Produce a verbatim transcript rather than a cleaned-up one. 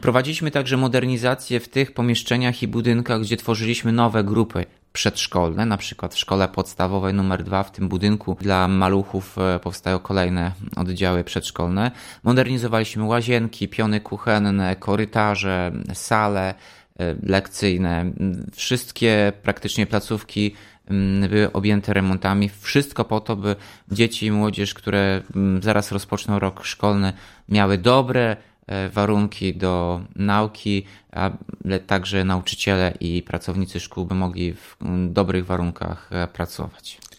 Prowadziliśmy także modernizację w tych pomieszczeniach i budynkach, gdzie tworzyliśmy nowe grupy przedszkolne, na przykład w szkole podstawowej numer dwa w tym budynku dla maluchów powstają kolejne oddziały przedszkolne. Modernizowaliśmy łazienki, piony kuchenne, korytarze, sale lekcyjne. Wszystkie praktycznie placówki były objęte remontami. Wszystko po to, by dzieci i młodzież, które zaraz rozpoczną rok szkolny, miały dobre warunki do nauki, ale także nauczyciele i pracownicy szkół by mogli w dobrych warunkach pracować.